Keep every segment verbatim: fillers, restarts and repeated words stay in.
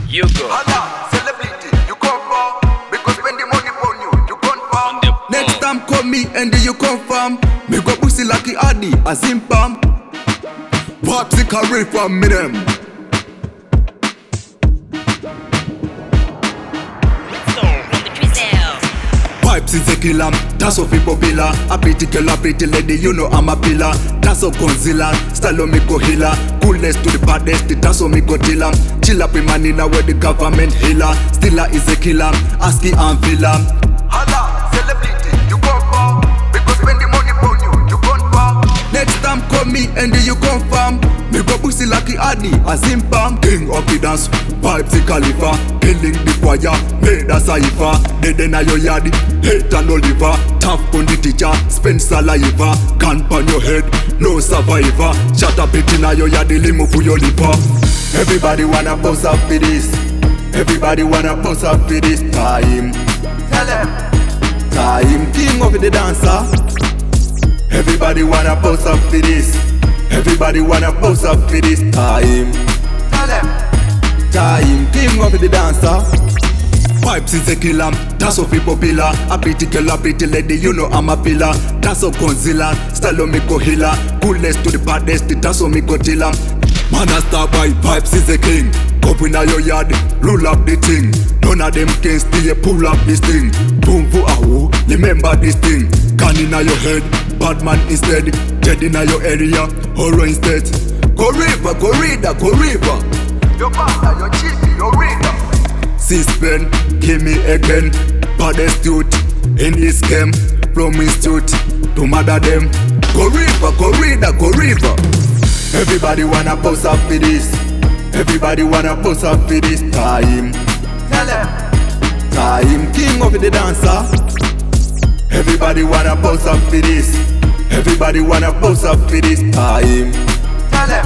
You go. Hala, celebrity, you come from. Because spend the money on you, you confirm. Next time call me and you confirm. Me go pussy like Adi, a zimpam. Pop the career from me them. Pipes is a killer, that's how people popular. A pretty girl, a pretty lady, you know I'm a pillar. That's how Godzilla, style on me go healer. Coolness to the baddest, that's how me go dealer. Chill up in manina where the government healer. Stiller is a killer, ASCII and villa. Hala, celebrity, you come from. Because spend the money on you, you confirm. Next time call me and you confirm. Me go pussy like Adi, a zimpam. King of the dance, Pipes the Khalifa. Killing the choir, made a cipher. Dead in your yard, hate and Oliver. Tough on the teacher, spend saliva. Gun on your head, no survivor. Shut up it in your yard, limo for your liver. Everybody wanna post up for this. Everybody wanna post up for this time. Tell them. Time, king of the dancer. Everybody wanna post up for this. Everybody wanna post up for this time. Tell them. Time, king of the dancer. Pipes is a killer, that's how people popular. A pretty girl, a pretty lady, you know I'm a pillar. That's how Godzilla, style on me go healer. Coolness to the baddest, that's how me go dealer. Man a star by Pipes is a king. Go in your yard, roll up the thing. None of them can still pull up this thing. Boom for aho, remember this thing. Gun in your head, bad man instead. Dead in your area, horror instead. Go river, go reader, go river. Your father, your chief, your reader. Sis-pen, give me again. Baddest youth in this game. From institute to mother them. Go river, go reader, go river. Everybody wanna post up for this. Everybody wanna post up for this time. Tell them. Time, king of the dancer. Everybody wanna post up for this. Everybody wanna post up for this time. Tell them.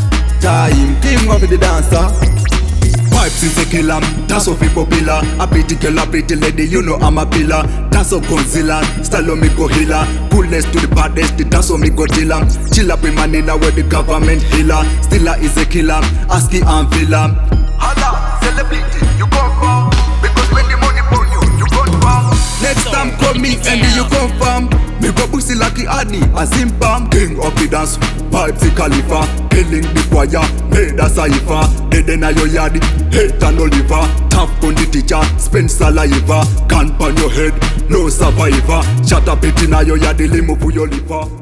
Time, king of the dancer. Pipes is a killer, that's how people popular. A pretty girl, a pretty lady, you know I'm a pillar. That's how Godzilla, style on me go healer. Coolness to the baddest, that's how me go dealer. Chill up in manina where the government healer. Stiller is a killer, ASCII and villa. Hala, celebrity, you come from. Because spend the money on you, you confirm. Next time call me and you confirm. Me go pussy like Adi, a zimpam. King of the dance, Pipes the Khalifa. Killing the choir, made a cipher. Dead in your yard, hate and Oliver. Tough on the teacher, spend saliva. Gun on your head, no survivor. Shut up it in your yard, limo for your liver.